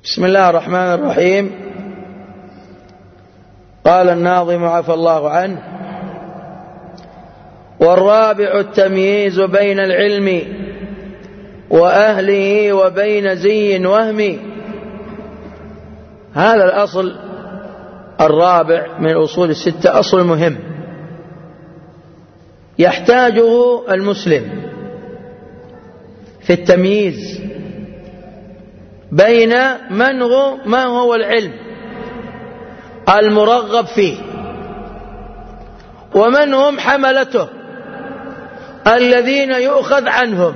بسم الله الرحمن الرحيم. قال الناظم عفى الله عنه: والرابع التمييز بين العلم وأهله وبين زي وهم. هذا الأصل الرابع من الأصول الستة أصل مهم يحتاجه المسلم في التمييز بين ما هو العلم المرغب فيه ومن هم حملته الذين يؤخذ عنهم،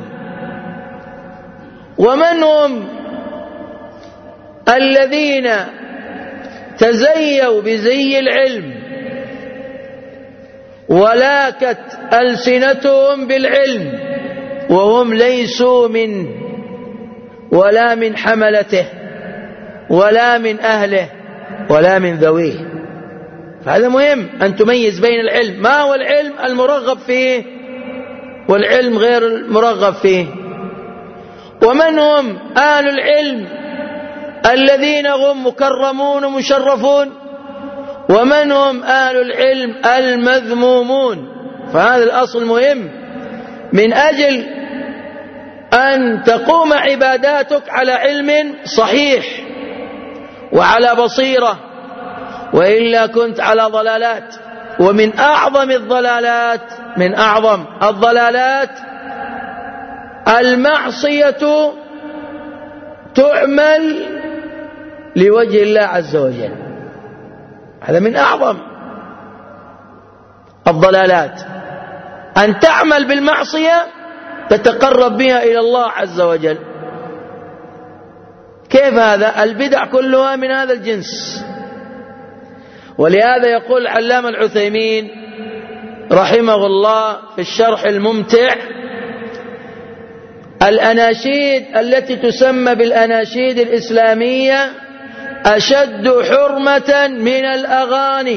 ومن هم الذين تزيوا بزي العلم ولاكت ألسنتهم بالعلم وهم ليسوا منه ولا من حملته ولا من أهله ولا من ذويه. فهذا مهم أن تميز بين العلم، ما هو العلم المرغب فيه والعلم غير المرغب فيه، ومن هم أهل العلم الذين هم مكرمون ومشرفون، ومن هم أهل العلم المذمومون. فهذا الأصل مهم من أجل أن تقوم عباداتك على علم صحيح وعلى بصيرة، وإلا كنت على ضلالات. ومن أعظم الضلالات المعصية تعمل لوجه الله عز وجل. هذا من أعظم الضلالات، أن تعمل بالمعصية تتقرب بها إلى الله عز وجل. كيف هذا؟ البدع كلها من هذا الجنس. ولهذا يقول العلامة العثيمين رحمه الله في الشرح الممتع: الأناشيد التي تسمى بالأناشيد الإسلامية أشد حرمة من الأغاني،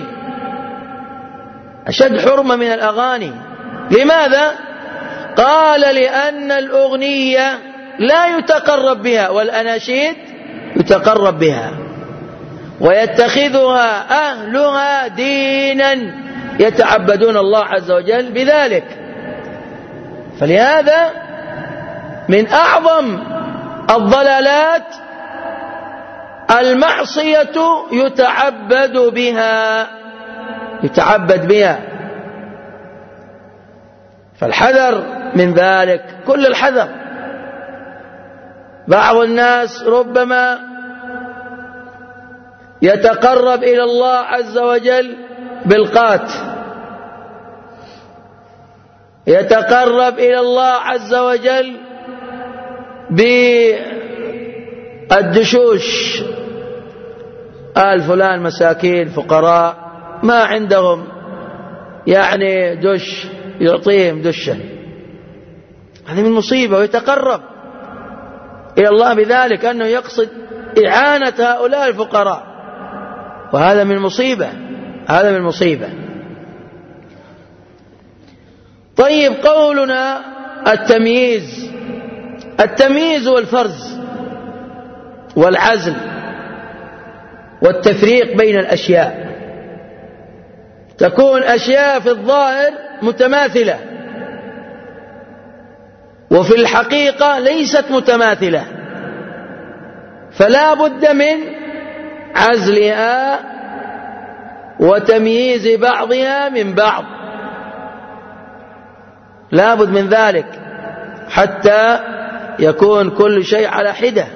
أشد حرمة من الأغاني. لماذا؟ قال: لأن الأغنية لا يتقرب بها والأناشيد يتقرب بها، ويتخذها أهلها دينا يتعبدون الله عز وجل بذلك. فلهذا من أعظم الضلالات المعصية يتعبد بها. فالحذر من ذلك كل الحذر. بعض الناس ربما يتقرب إلى الله عز وجل بالقات، يتقرب إلى الله عز وجل بالدشوش. فلان مساكين فقراء ما عندهم يعني دش، يعطيهم دشا، هذه من مصيبة. ويتقرب إلى الله بذلك أنه يقصد إعانة هؤلاء الفقراء، وهذا من مصيبة. طيب، قولنا التمييز والفرز والعزل والتفريق بين الأشياء. تكون أشياء في الظاهر متماثلة وفي الحقيقة ليست متماثلة، فلا بد من عزلها وتمييز بعضها من بعض، لا بد من ذلك حتى يكون كل شيء على حدة.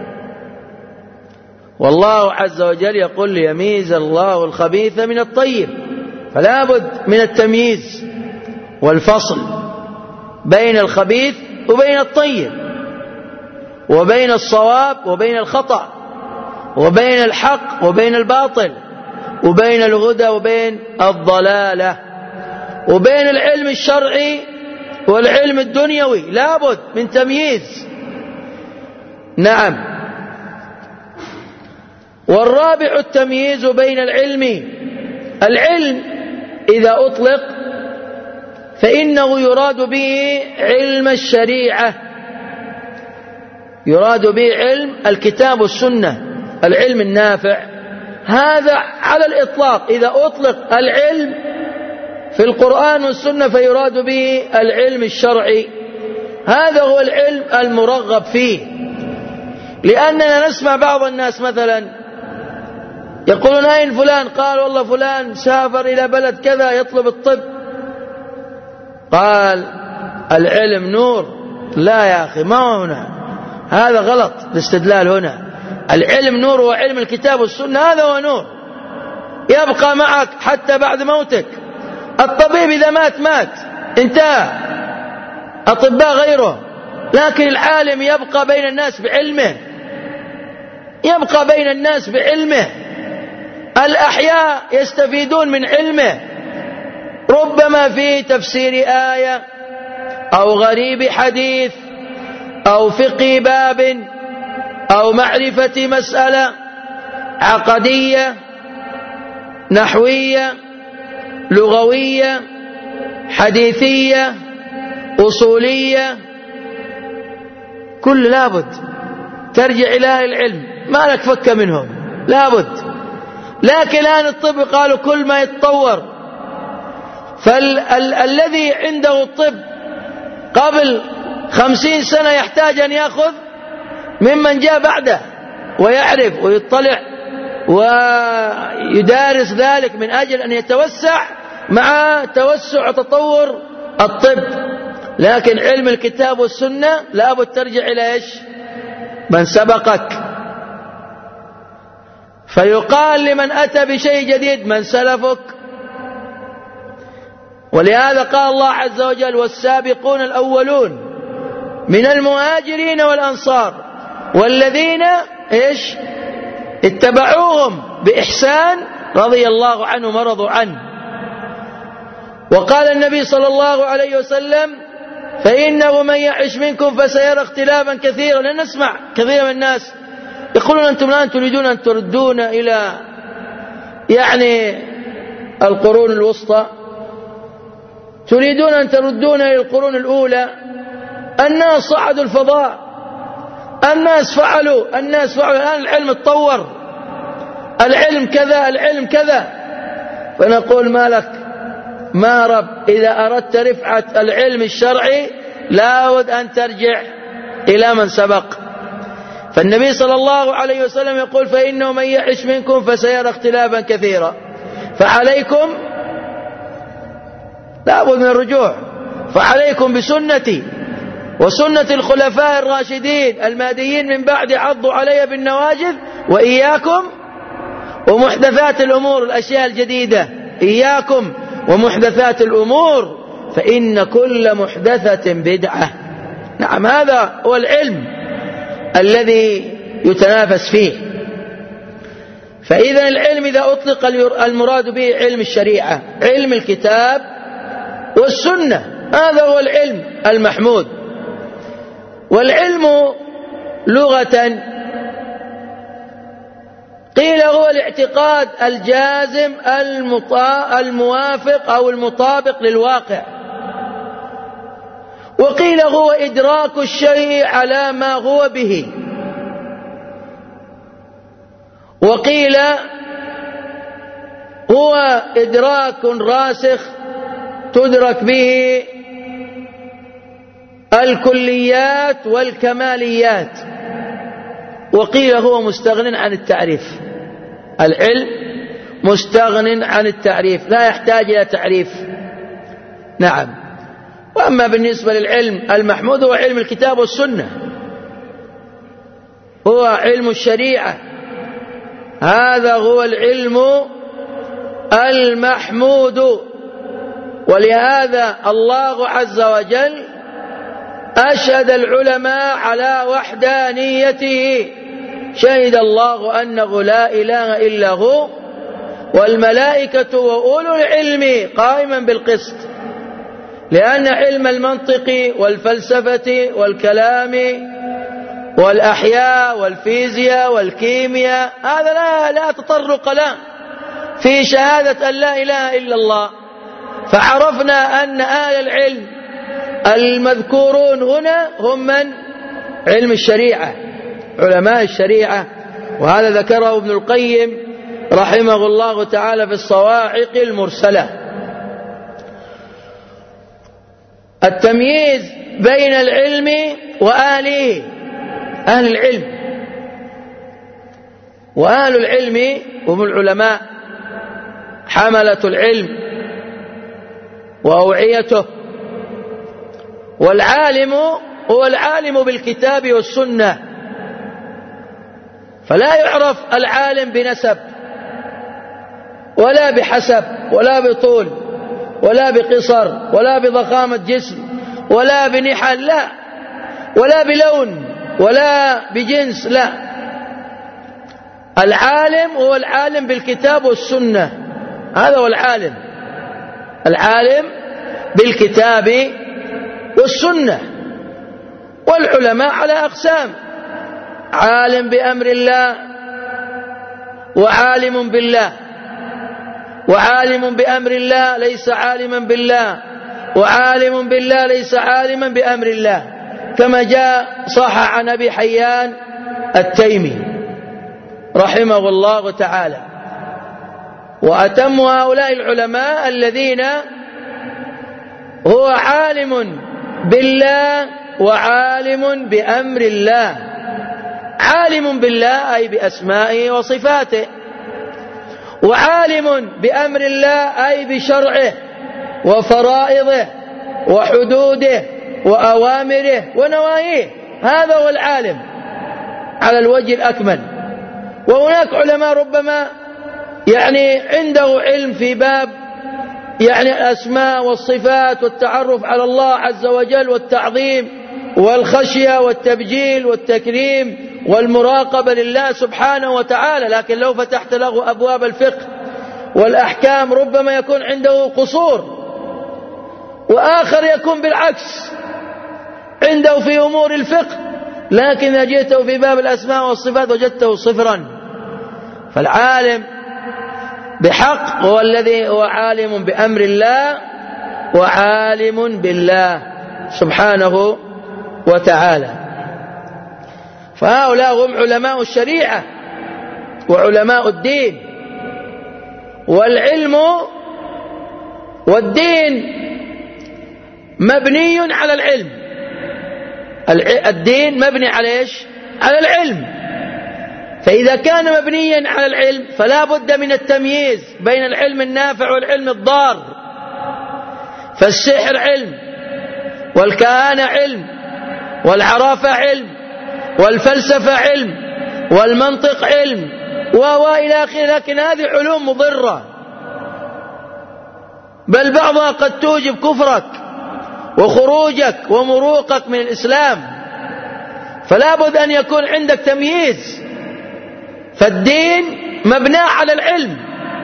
والله عز وجل يقول: ليميز الله الخبيث من الطيب. فلا بد من التمييز والفصل بين الخبيث وبين الطيب، وبين الصواب وبين الخطأ، وبين الحق وبين الباطل، وبين الهدى وبين الضلالة، وبين العلم الشرعي والعلم الدنيوي. لا بد من تمييز. نعم. والرابع التمييز بين العلم إذا أطلق فإنه يراد به علم الشريعة، يراد به علم الكتاب والسنة، العلم النافع، هذا على الإطلاق إذا أطلق العلم في القرآن والسنة فيراد به العلم الشرعي، هذا هو العلم المرغب فيه. لأننا نسمع بعض الناس مثلا يقولون أين فلان؟ قال والله فلان سافر إلى بلد كذا يطلب الطب. قال العلم نور. لا يا أخي، ما هو هنا، هذا غلط الاستدلال هنا. العلم نور هو علم الكتاب والسنة، هذا هو نور يبقى معك حتى بعد موتك. الطبيب إذا مات انتهى، أطباء غيره، لكن العالم يبقى بين الناس بعلمه، يبقى بين الناس بعلمه. الأحياء يستفيدون من علمه، ربما في تفسير آية أو غريب حديث أو فقه باب أو معرفة مسألة عقدية نحوية لغوية حديثية أصولية، كل لابد ترجع إلى أهل العلم، ما لك فك منهم، لابد. لكن الآن الطب قالوا كل ما يتطور، فالذي عنده الطب قبل 50 سنة يحتاج أن يأخذ ممن جاء بعده ويعرف ويطلع ويدارس ذلك من أجل أن يتوسع مع توسع وتطور الطب. لكن علم الكتاب والسنة لابد ترجع إلى إيش؟ من سبقك. فيقال لمن أتى بشيء جديد من سلفك. ولهذا قال الله عز وجل والسابقون الأولون من المهاجرين والأنصار والذين إيش؟ اتبعوهم بإحسان رضي الله عنهم ورضوا عنه. وقال النبي صلى الله عليه وسلم فإنه من يعش منكم فسيرى اختلافا كثيرا. لن نسمع كثير من الناس يقولون أنتم الآن تريدون أن تردون إلى القرون الوسطى، تريدون أن تردون إلى القرون الأولى. الناس صعدوا الفضاء، الناس فعلوا الآن العلم اتطور، العلم كذا العلم كذا. فنقول ما لك ما رب، إذا أردت رفعة العلم الشرعي لابد أن ترجع إلى من سبق. فالنبي صلى الله عليه وسلم يقول فإنه من يعش منكم فسيرى اختلافا كثيرا، فعليكم لابد من الرجوع، فعليكم بسنتي وسنة الخلفاء الراشدين المهديين من بعد عضوا علي بالنواجذ وإياكم ومحدثات الأمور، الأشياء الجديدة، إياكم ومحدثات الأمور فإن كل محدثة بدعة. نعم، هذا هو العلم الذي يتنافس فيه. فإذا العلم إذا أطلق المراد به علم الشريعة، علم الكتاب والسنة، هذا هو العلم المحمود. والعلم لغة قيل هو الاعتقاد الجازم الموافق أو المطابق للواقع، وقيل هو إدراك الشيء على ما هو به، وقيل هو إدراك راسخ تدرك به الكليات والكماليات، وقيل هو مستغن عن التعريف. العلم مستغن عن التعريف، لا يحتاج إلى تعريف. نعم. وأما بالنسبة للعلم المحمود هو علم الكتاب والسنة، هو علم الشريعة، هذا هو العلم المحمود. ولهذا الله عز وجل أشهد العلماء على وحدانيته، شهد الله أنه لا إله إلا هو والملائكة وأولو العلم قائما بالقسط. لأن علم المنطق والفلسفة والكلام والأحياء والفيزياء والكيمياء هذا لا تطرق له في شهادة أن لا إله إلا الله. فعرفنا أن أهل العلم المذكورون هنا هم من علم الشريعة، علماء الشريعة وهذا ذكره ابن القيم رحمه الله تعالى في الصواعق المرسلة. التمييز بين العلم وأهله، أهل العلم، وأهل العلم هم العلماء حملة العلم وأوعيته، والعالم هو العالم بالكتاب والسنة، فلا يعرف العالم بنسب ولا بحسب ولا بطول ولا بقصر ولا بضخامة جسم ولا بنحل، لا، ولا بلون ولا بجنس، لا. العالم هو العالم بالكتاب والسنة، هذا هو العالم، العالم بالكتاب والسنة. والعلماء على أقسام: عالم بأمر الله وعالم بالله، وعالم بأمر الله ليس عالما بالله، وعالم بالله ليس عالما بأمر الله، كما جاء صح عن أبي حيان التيمي رحمه الله تعالى. وأتم هؤلاء العلماء الذين هو عالم بالله وعالم بأمر الله. عالم بالله أي بأسمائه وصفاته، وعالم بأمر الله أي بشرعه وفرائضه وحدوده وأوامره ونواهيه، هذا هو العالم على الوجه الأكمل. وهناك علماء ربما عنده علم في باب الأسماء والصفات والتعرف على الله عز وجل والتعظيم والخشية والتبجيل والتكريم والمراقبة لله سبحانه وتعالى، لكن لو فتحت له أبواب الفقه والأحكام ربما يكون عنده قصور، وآخر يكون بالعكس عنده في أمور الفقه، لكن إذا جئته في باب الأسماء والصفات وجدته صفرا. فالعالم بحق هو الذي هو عالم بأمر الله وعالم بالله سبحانه وتعالى. فهؤلاء هم علماء الشريعة وعلماء الدين. والعلم والدين مبني على العلم. الدين مبني على ايش؟ على العلم. فإذا كان مبنيا على العلم فلا بد من التمييز بين العلم النافع والعلم الضار. فالسحر علم، والكهانة علم، والعرافة علم، والفلسفة علم، والمنطق علم، وإلى آخره، لكن هذه علوم مضرة، بل بعضها قد توجب كفرك وخروجك ومروقك من الإسلام. فلا بد أن يكون عندك تمييز. فالدين مبنى على العلم،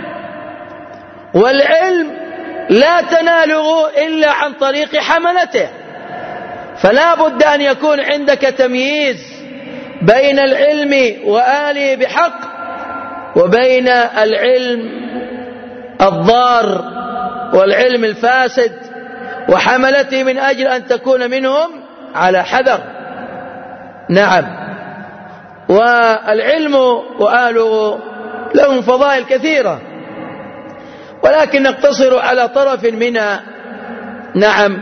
والعلم لا تناله إلا عن طريق حملته. فلا بد أن يكون عندك تمييز بين العلم وآله بحق وبين العلم الضار والعلم الفاسد وحملته، من أجل أن تكون منهم على حذر. نعم. والعلم وآله لهم فضائل كثيرة، ولكن نقتصر على طرف منها. نعم.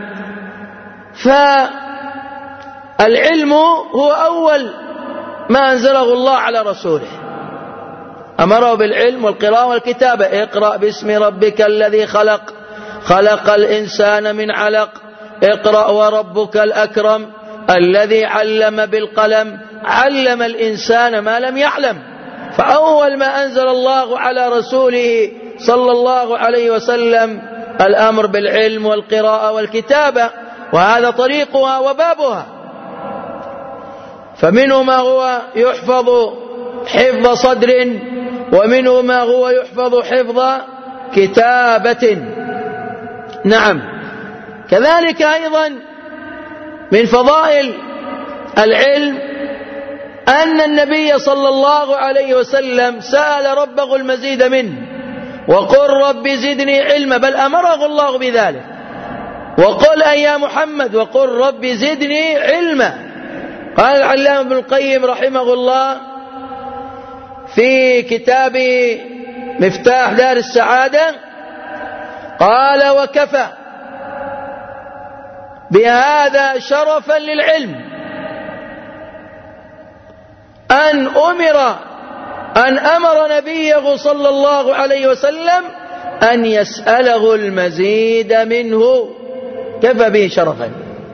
فالعلم هو أول ما أنزله الله على رسوله، أمره بالعلم والقراءة والكتابة. اقرأ باسم ربك الذي خلق، خلق الإنسان من علق، اقرأ وربك الأكرم الذي علم بالقلم، علم الإنسان ما لم يعلم. فأول ما أنزل الله على رسوله صلى الله عليه وسلم الأمر بالعلم والقراءة والكتابة، وهذا طريقها وبابها. فمنه ما هو يحفظ حفظ صدر، ومنه ما هو يحفظ حفظ كتابة. نعم. كذلك أيضا من فضائل العلم أن النبي صلى الله عليه وسلم سأل ربه المزيد منه، وقل رب زدني علما، بل أمره الله بذلك. وقل يا محمد وقل رب زدني علما. قال العلامة ابن القيم رحمه الله: في كتاب مفتاح دار السعادة قال: وكفى بهذا شرفا للعلم أن أمر نبيه صلى الله عليه وسلم أن يسأله المزيد منه. كفى به شرفا.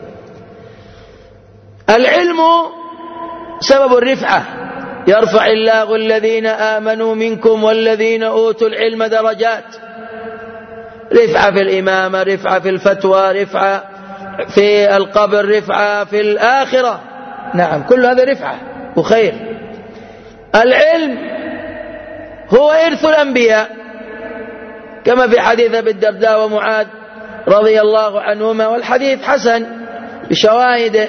العلم سبب الرفعة، يرفع الله الذين آمنوا منكم والذين أوتوا العلم درجات. رفعة في الإمامة، رفعة في الفتوى، رفعة في القبر، رفعة في الآخرة. نعم، كل هذا رفعة وخير. العلم هو إرث الأنبياء، كما في حديث أبي الدرداء ومعاذ رضي الله عنهما، والحديث حسن بشواهده.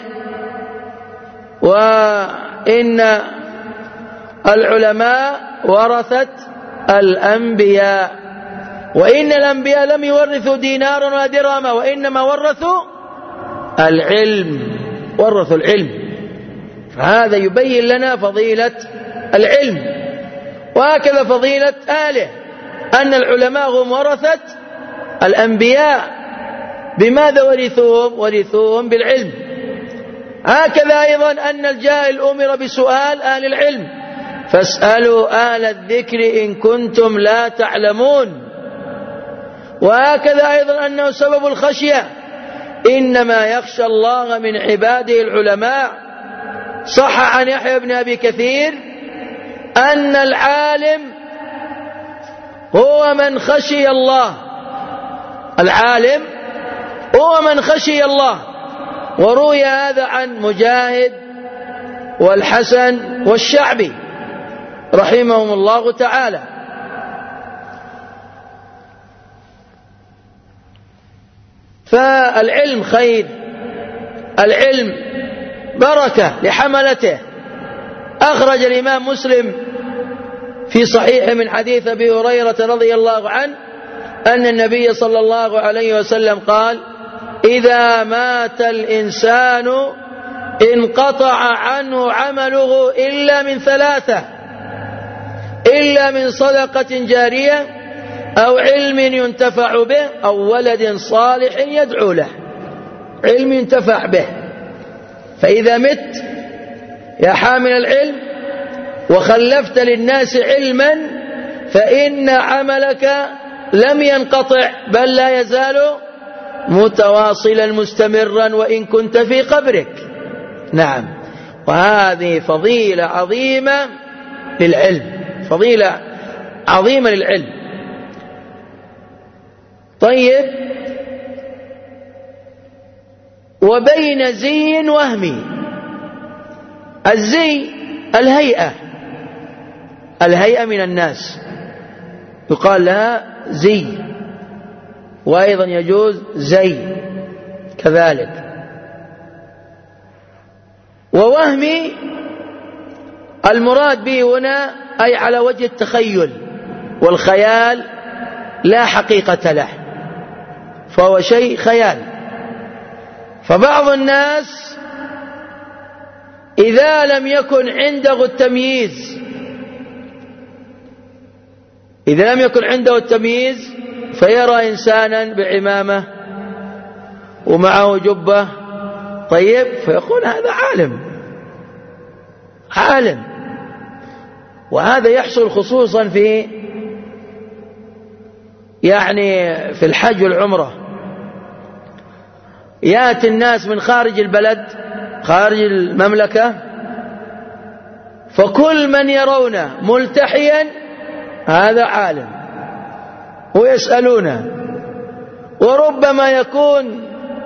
وإن العلماء ورثة الأنبياء، وإن الأنبياء لم يورثوا دينارا ولا درهما، وإنما ورثوا العلم، ورثوا العلم. فهذا يبين لنا فضيلة العلم، وهكذا فضيلة آله، أن العلماء هم ورثة الأنبياء. بماذا ورثوهم؟ ورثوهم بالعلم. هكذا أيضا أن الجاهل أمر بسؤال أهل العلم: فاسألوا أهل الذكر إن كنتم لا تعلمون. وهكذا أيضا أنه سبب الخشية، إنما يخشى الله من عباده العلماء. صح عن يحيى بن أبي كثير أن العالم هو من خشي الله، العالم هو من خشي الله. وروي هذا عن مجاهد والحسن والشعبي رحمهم الله تعالى. فالعلم خير، العلم بركة لحملته. أخرج الإمام مسلم في صحيح من حديث أبي هريرة رضي الله عنه أن النبي صلى الله عليه وسلم قال: إذا مات الإنسان انقطع عنه عمله إلا من ثلاثة: إلا من صدقة جارية، أو علم ينتفع به، أو ولد صالح يدعو له. علم ينتفع به. فإذا مت يا حامل العلم وخلفت للناس علما، فإن عملك لم ينقطع، بل لا يزال متواصلا مستمرا وإن كنت في قبرك. نعم، وهذه فضيلة عظيمة للعلم، فضيلة عظيمة للعلم. طيب، وبين زي وهمي. الزي الهيئة من الناس يقال لها زي، وأيضا يجوز زي كذلك. ووهمي المراد به هنا أي على وجه التخيل والخيال، لا حقيقة له، فهو شيء خيال. فبعض الناس إذا لم يكن عنده التمييز فيرى إنسانا بعمامة ومعه جبة، طيب، فيقول هذا عالم. وهذا يحصل خصوصا في الحج والعمرة. يأتي الناس من خارج البلد، خارج المملكة، فكل من يرونه ملتحيا هذا عالم، ويسألونه. وربما يكون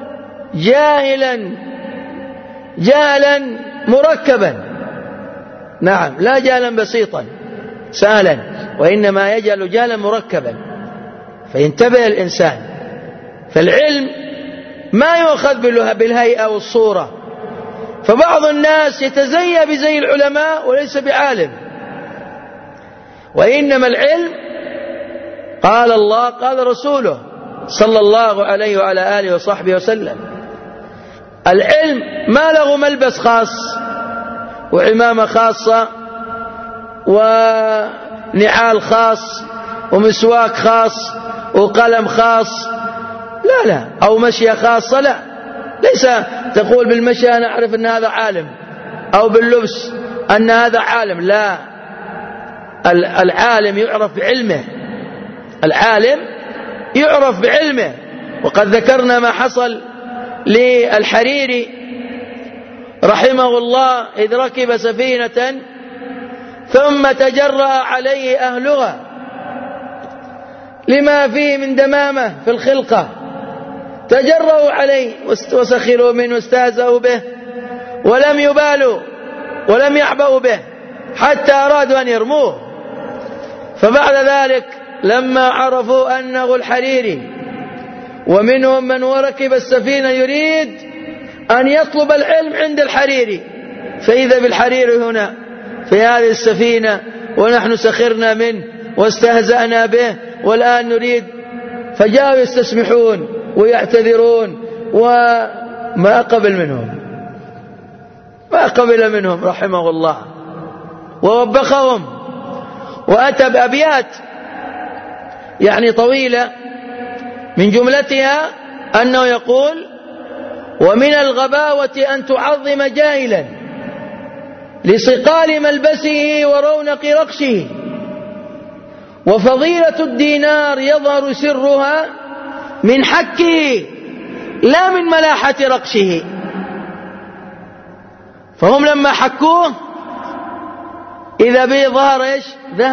جاهلا مركبا، نعم، لا جهلا بسيطا سهلا، وإنما يجهل جهلا مركبا، فينتبه الإنسان. فالعلم ما يؤخذ بالهيئة والصورة. فبعض الناس يتزيى بزي العلماء وليس بعالم، وإنما العلم قال الله قال رسوله صلى الله عليه وعلى آله وصحبه وسلم. العلم ما له ملبس خاص وعمامة خاصة ونعال خاص ومسواك خاص وقلم خاص، لا، أو مشية خاصة، لا، ليس تقول بالمشي أنا أعرف أن هذا عالم، أو باللبس أن هذا عالم، لا، العالم يعرف بعلمه، العالم يعرف بعلمه. وقد ذكرنا ما حصل للحريري رحمه الله إذ ركب سفينة ثم تجرأ عليه أهلها لما فيه من دمامة في الخلقة، تجرأوا عليه وسخروا منه واستهزأوا به ولم يبالوا ولم يعبأوا به حتى أرادوا أن يرموه. فبعد ذلك لما عرفوا أنه الحريري، ومنهم من وركب السفينة يريد أن يطلب العلم عند الحريري، فإذا بالحريري هنا في هذه السفينة ونحن سخرنا منه واستهزأنا به والآن نريد، فجاءوا يستسمحون ويعتذرون، وما قبل منهم، ما قبل منهم رحمه الله، ووبخهم، وأتى بأبيات يعني طويلة من جملتها أنه يقول: ومن الغباوة أن تعظم جاهلا لصقال ملبسه ورونق رقشه، وفضيلة الدينار يظهر سرها من حكه لا من ملاحة رقشه. فهم لما حكوه إذا به ظهر إيش؟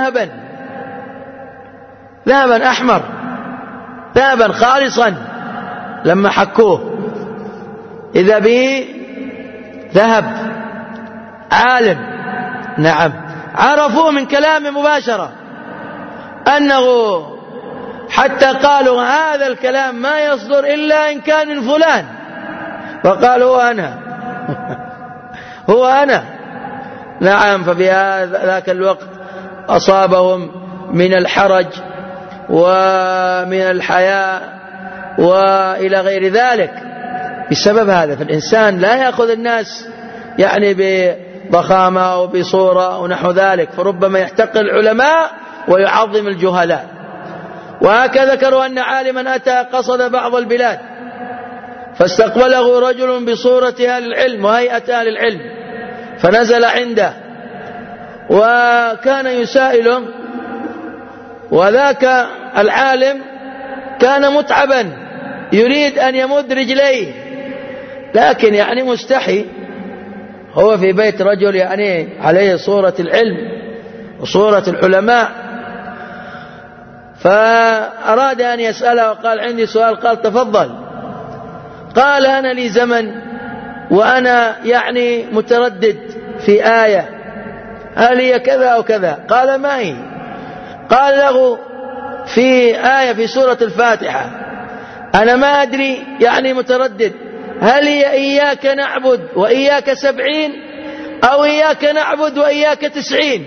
ذهبا أحمر، ذهبا خالصا، لما حكوه إذا به ذهب، عالم. نعم، عرفوه من كلامه مباشرة أنه حتى قالوا هذا الكلام ما يصدر إلا إن كان من فلان، فقال هو أنا هو أنا. نعم، ففي ذاك الوقت أصابهم من الحرج ومن الحياء وإلى غير ذلك بسبب هذا. فالإنسان لا يأخذ الناس يعني بضخامة وبصورة ونحو ذلك، فربما يحتقر العلماء ويعظم الجهلاء. وهكذا ذكروا أن عالما أتى قصد بعض البلاد فاستقبله رجل بصورة أهل العلم وهيئة أهل العلم، فنزل عنده وكان يسائله، وذاك العالم كان متعبا يريد أن يمد رجليه، لكن يعني مستحي، هو في بيت رجل يعني عليه صورة العلم وصورة العلماء، فأراد أن يسأله وقال عندي سؤال. قال تفضل. قال أنا لي زمن وأنا يعني متردد في آية، هل هي كذا أو كذا؟ قال ما هي؟ قال له في آية في سورة الفاتحة أنا ما أدري، يعني متردد، هل هي إياك نعبد وإياك 70 أو إياك نعبد وإياك 90؟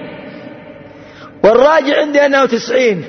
والراجع عندي أنه 90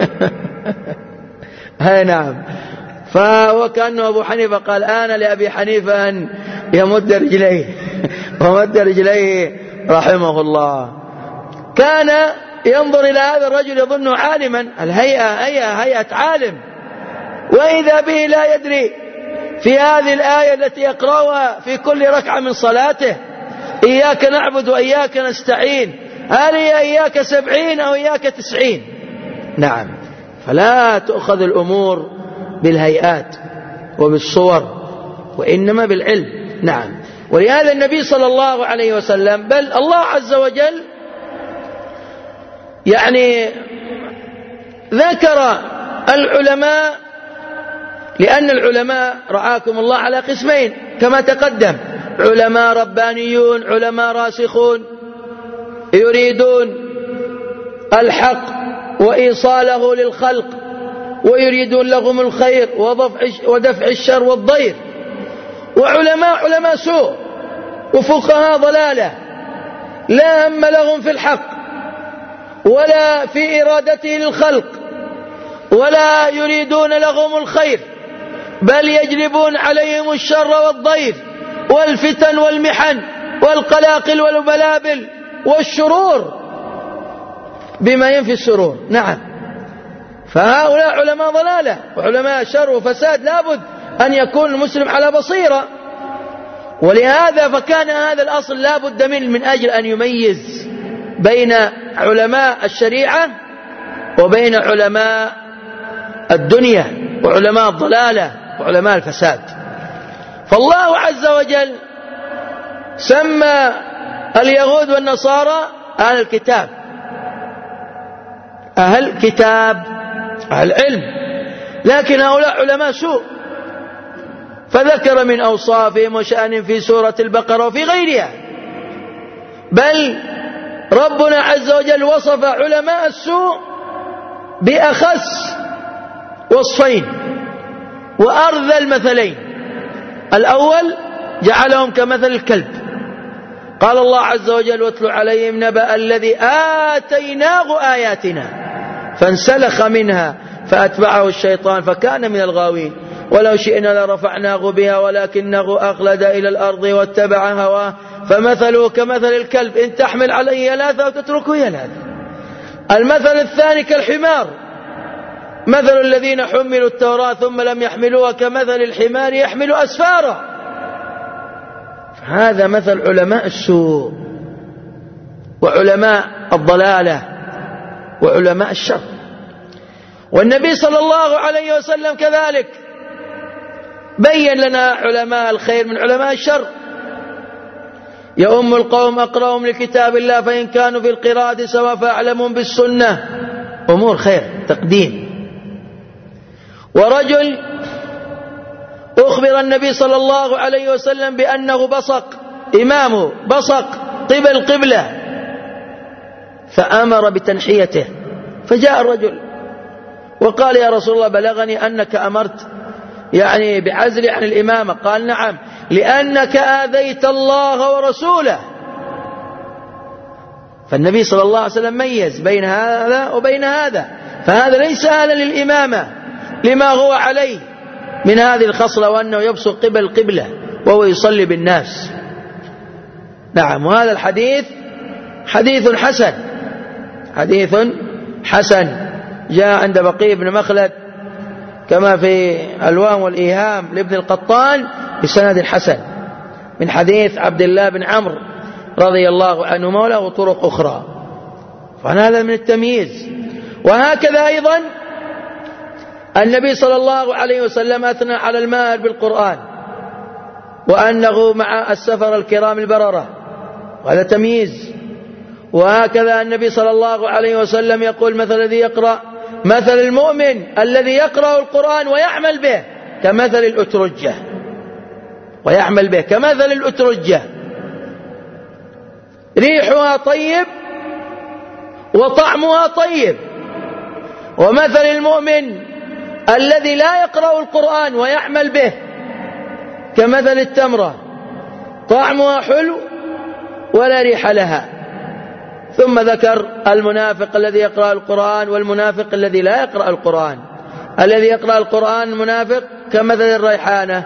هاي نعم. فهو كأنه أبو حنيفة قال أنا لأبي حنيفة أن يمد رجليه ومد رجليه رحمه الله. كان ينظر إلى هذا الرجل يظنه عالما، هيئة عالم، وإذا به لا يدري في هذه الآية التي يقرأها في كل ركعة من صلاته إياك نعبد وإياك نستعين، هل هي إياك 70 أو إياك 90؟ نعم. فلا تؤخذ الأمور بالهيئات وبالصور، وإنما بالعلم. نعم. ولهذا النبي صلى الله عليه وسلم بل الله عز وجل يعني ذكر العلماء، لأن العلماء رعاكم الله على قسمين كما تقدم: علماء ربانيون، علماء راسخون يريدون الحق وإيصاله للخلق ويريدون لهم الخير ودفع الشر والضير، وعلماء سوء وفقهاء ضلالة لا هم لهم في الحق ولا في إرادته للخلق ولا يريدون لهم الخير، بل يجلبون عليهم الشر والضير والفتن والمحن والقلاقل والبلابل والشرور بما ينفي السرور. نعم، فهؤلاء علماء ضلالة وعلماء شر وفساد، لابد أن يكون المسلم على بصيرة. ولهذا فكان هذا الأصل لابد من أجل أن يميز بين علماء الشريعة وبين علماء الدنيا وعلماء الضلالة وعلماء الفساد. فالله عز وجل سمى اليهود والنصارى أهل الكتاب، أهل كتاب، أهل علم، لكن هؤلاء علماء سوء. فذكر من أوصافهم وشأنهم في سورة البقرة وفي غيرها، بل ربنا عز وجل وصف علماء السوء بأخس وصفين وأرذل المثلين. الأول جعلهم كمثل الكلب، قال الله عز وجل: واتل عليهم نبأ الذي آتيناه آياتنا فانسلخ منها فأتبعه الشيطان فكان من الغاوين ولو شئنا لرفعناه بها ولكنه أخلد إلى الأرض واتبع هواه فمثله كمثل الكلب إن تحمل عليه يلهث أو تتركه يلهث. المثل الثاني كالحمار، مثل الذين حملوا التوراة ثم لم يحملوها كمثل الحمار يحمل أسفارا. هذا مثل علماء السوء وعلماء الضلالة وعلماء الشر. والنبي صلى الله عليه وسلم كذلك بين لنا علماء الخير من علماء الشر: يؤم القوم أقرأهم لكتاب الله فإن كانوا في القراءة سواء فأعلمهم بالسنة. أمور خير تقديم. ورجل أخبر النبي صلى الله عليه وسلم بأنه بصق، إمامه بصق قبل قبلة فأمر بتنحيته، فجاء الرجل وقال: يا رسول الله بلغني أنك أمرت يعني بعزل عن الإمامة. قال: نعم، لأنك آذيت الله ورسوله. فالنبي صلى الله عليه وسلم ميز بين هذا وبين هذا، فهذا ليس أهلا للإمامة لما هو عليه من هذه الخصلة وأنه يبصق قبل القبلة وهو يصلي بالناس. نعم، وهذا الحديث حديث حسن، حديث حسن جاء عند بقي بن مخلد كما في الوام والإيهام لابن القطان بسند حسن من حديث عبد الله بن عمرو رضي الله عنهما وله طرق أخرى. فهذا من التمييز. وهكذا أيضا النبي صلى الله عليه وسلم أثنى على الماهر بالقرآن وأنه مع السفر الكرام البررة، وهذا تمييز. وهكذا النبي صلى الله عليه وسلم يقول: مثل المؤمن الذي يقرأ القرآن ويعمل به كمثل الأترجة، ويعمل به كمثل الأترجة ريحها طيب وطعمها طيب. ومثل المؤمن الذي لا يقرأ القرآن ويعمل به كمثل التمرة طعمها حلو ولا ريح لها. ثم ذكر المنافق الذي يقرأ القرآن والمنافق الذي لا يقرأ القرآن. الذي يقرأ القرآن المنافق كمثل الريحانة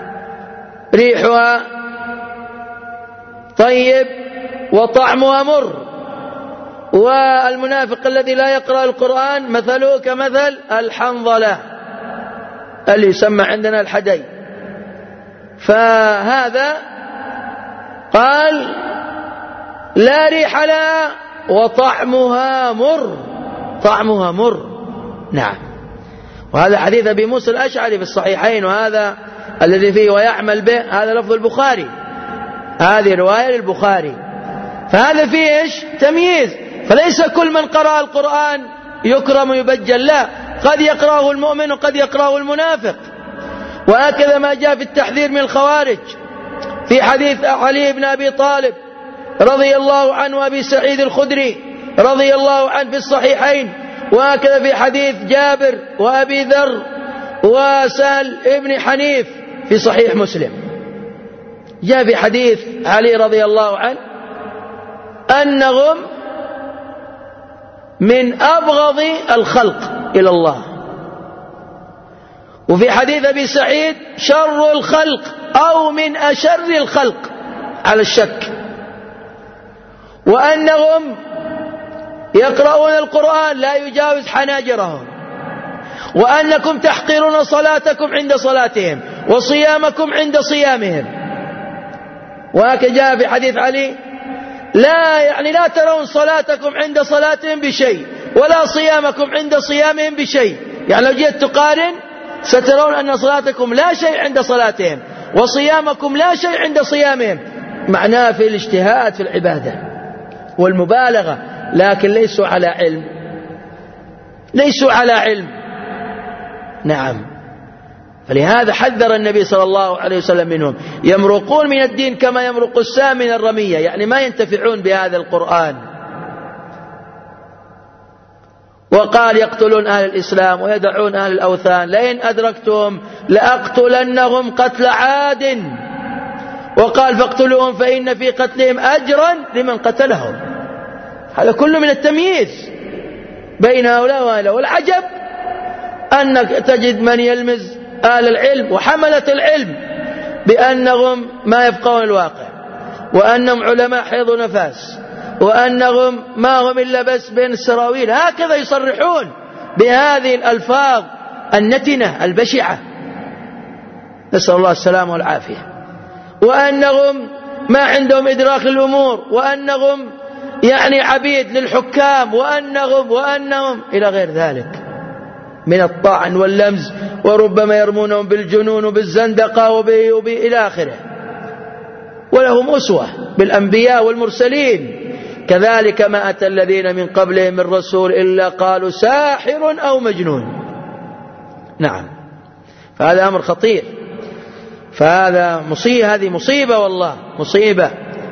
ريحها طيب وطعمها مر. والمنافق الذي لا يقرأ القرآن مثله كمثل الحنظلة اللي يسمى عندنا الحدي. فهذا قال: لا ريح لها وطعمها مر، طعمها مر. نعم، وهذا حديث أبي موسى الأشعري في الصحيحين، وهذا الذي فيه ويعمل به هذا لفظ البخاري، هذه رواية للبخاري. فهذا فيه إيش؟ تمييز. فليس كل من قرأ القرآن يكرم ويبجل، لا، قد يقرأه المؤمن وقد يقرأه المنافق. وهكذا ما جاء في التحذير من الخوارج في حديث علي بن أبي طالب رضي الله عنه وأبي سعيد الخدري رضي الله عنه في الصحيحين. وهكذا في حديث جابر وأبي ذر وسهل ابن حنيف في صحيح مسلم. جاء في حديث علي رضي الله عنه أنهم من أبغض الخلق إلى الله. وفي حديث أبي سعيد شر الخلق أو من أشر الخلق على الشك. وأنهم يقرؤون القرآن لا يجاوز حناجرهم، وأنكم تحقرون صلاتكم عند صلاتهم وصيامكم عند صيامهم. وهكذا جاء في حديث علي: لا ترون صلاتكم عند صلاتهم بشيء ولا صيامكم عند صيامهم بشيء. يعني لو جئت تقارن سترون أن صلاتكم لا شيء عند صلاتهم وصيامكم لا شيء عند صيامهم. معناه في الاجتهاد في العبادة والمبالغة، لكن ليسوا على علم. نعم. فلهذا حذر النبي صلى الله عليه وسلم منهم، يمرقون من الدين كما يمرق السام من الرمية، يعني ما ينتفعون بهذا القرآن. وقال: يقتلون أهل الإسلام ويدعون أهل الأوثان، لئن أدركتهم لأقتلنهم قتل عاد. وقال: فاقتلوهم فإن في قتلهم أجرا لمن قتلهم. هذا كله من التمييز بين هؤلاء وهؤلاء. والعجب أنك تجد من يلمز أهل العلم وحملة العلم بأنهم ما يفقهون الواقع، وأنهم علماء حيض ونفاس، وأنهم ما هم إلا بس بين السراويل. هكذا يصرحون بهذه الألفاظ النتنة البشعة، نسأل الله السلامة والعافية. وأنهم ما عندهم إدراك الأمور، وأنهم عبيد للحكام، وأنهم إلى غير ذلك من الطعن واللمز، وربما يرمونهم بالجنون وبالزندقة إلى آخره. ولهم أسوة بالأنبياء والمرسلين. كذلك ما أتى الذين من قبلهم من رسول إلا قالوا ساحر أو مجنون. نعم. فهذا أمر خطير، فهذا مصيبة، هذه مصيبة والله مصيبة.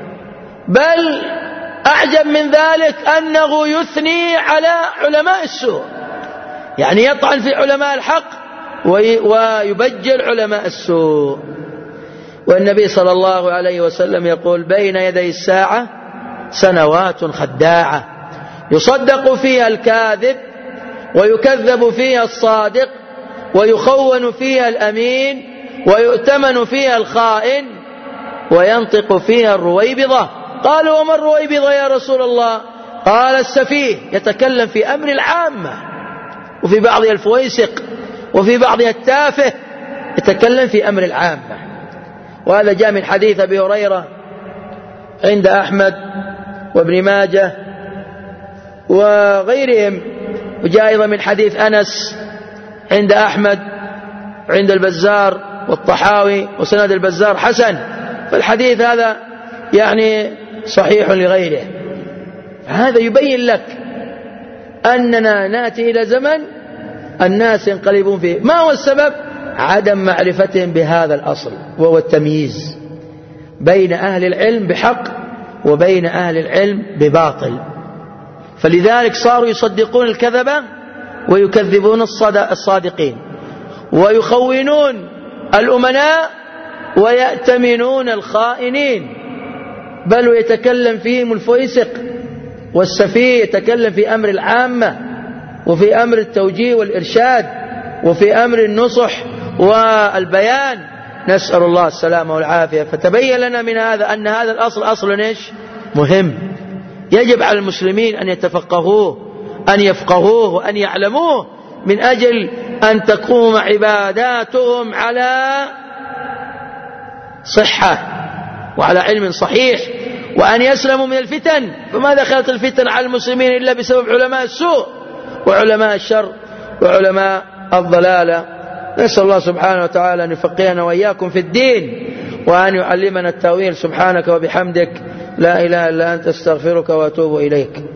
بل أعجب من ذلك أنه يثني على علماء السوء، يعني يطعن في علماء الحق ويبجل علماء السوء. والنبي صلى الله عليه وسلم يقول: بين يدي الساعة سنوات خداعة يصدق فيها الكاذب ويكذب فيها الصادق ويخون فيها الأمين ويؤتمن فيها الخائن وينطق فيها الرويبضة. قالوا: وما الرويبضة يا رسول الله؟ قال: السفيه يتكلم في أمر العامة، وفي بعضها الفويسق، وفي بعضها التافه، يتكلم في أمر العامة. وهذا جاء من حديث أبي هريرة عند أحمد وابن ماجه وغيرهم، وجاء أيضا من حديث أنس عند أحمد عند البزار والطحاوي، وسند البزار حسن. فالحديث هذا صحيح لغيره. هذا يبين لك أننا نأتي إلى زمن الناس ينقلبون فيه. ما هو السبب؟ عدم معرفتهم بهذا الأصل، وهو التمييز بين أهل العلم بحق وبين أهل العلم بباطل. فلذلك صاروا يصدقون الكذبة ويكذبون الصادقين، ويخونون الأمناء ويأتمنون الخائنين، بل ويتكلم فيهم الفويسق والسفيه، يتكلم في أمر العامة وفي أمر التوجيه والإرشاد وفي أمر النصح والبيان. نسأل الله السلامة والعافية. فتبين لنا من هذا أن هذا الأصل أصل مهم، يجب على المسلمين أن يتفقهوه، أن يفقهوه، وأن يعلموه، من أجل أن تقوم عباداتهم على صحة وعلى علم صحيح، وأن يسلموا من الفتن. فما دخلت الفتن على المسلمين إلا بسبب علماء السوء وعلماء الشر وعلماء الضلالة. نسأل الله سبحانه وتعالى أن يفقهنا وإياكم في الدين، وأن يعلمنا التأويل. سبحانك وبحمدك، لا إله إلا أنت، استغفرك وأتوب إليك.